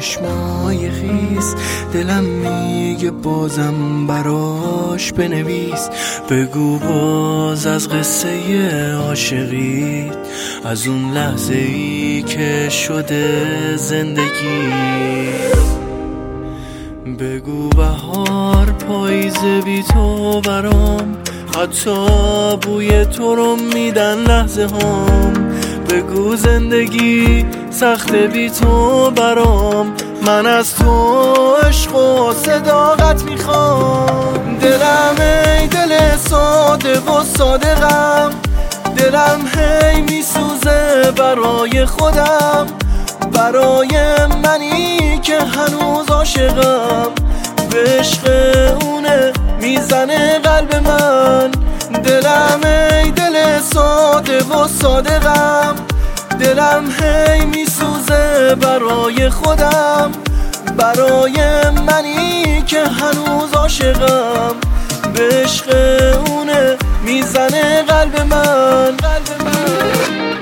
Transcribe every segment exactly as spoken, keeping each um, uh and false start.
چشمای خیس، دلم میگه بازم براش بنویس. بگو باز از قصه عاشقیت، از اون لحظه ای که شده زندگی. بگو بهار پاییزه بی تو برام، حتی بوی تو رو میدن لحظه هام. بگو زندگی سخت بی تو برام، من از تو عشق و صداقت میخوام. دلم ای دل ساده و صادقم، دلم هی میسوزه برای خودم، برای منی که هنوز عاشقم. به عشق اونه میزنه قلب من. دلم ای دل ساده و صادقم، دلم هی میسوزه برای خودم، برای منی که هنوز عاشقم. به عشق اونه میزنه قلب من, قلب من.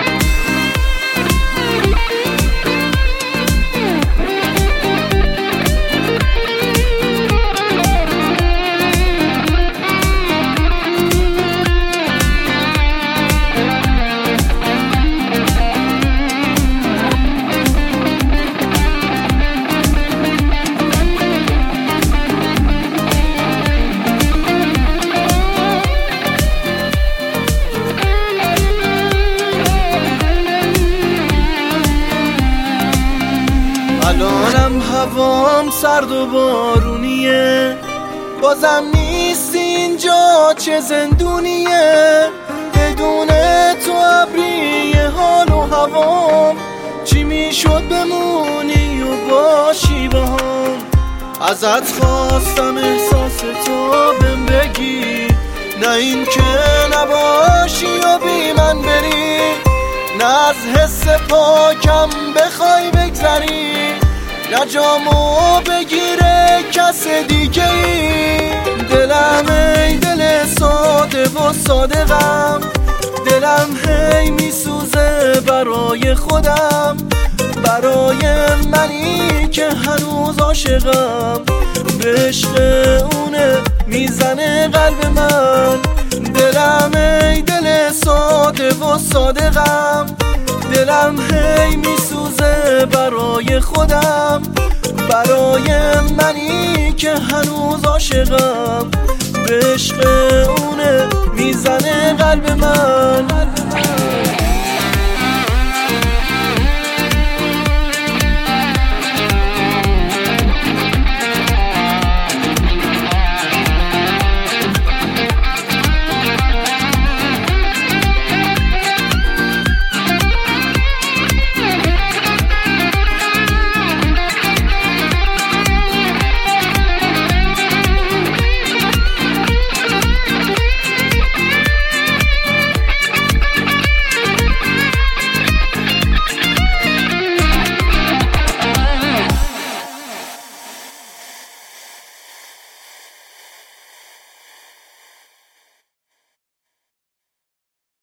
الانم هوام سرد و بارونیه، بازم نیست اینجا چه زندونیه. بدون تو ابریه حال و هوام، چی میشد بمونی و باشی با هم. ازت خواستم احساس تو بهم بگی، نه این که نباشی و بی من بری، نه از حس پاکم بخوای بگذری، نه جامو بگیره کس دیگه ای. دلم ای دل ساده و صادقم، دلم هی میسوزه برای خودم، برای منی که هنوز عاشقم. به عشق اونه میزنه قلب من. دلم ای دل ساده و صادقم، دلم هی میسوزه برای خودم، برای منی که هنوز عاشقم. به عشق اونه میزنه قلب من, قلب من.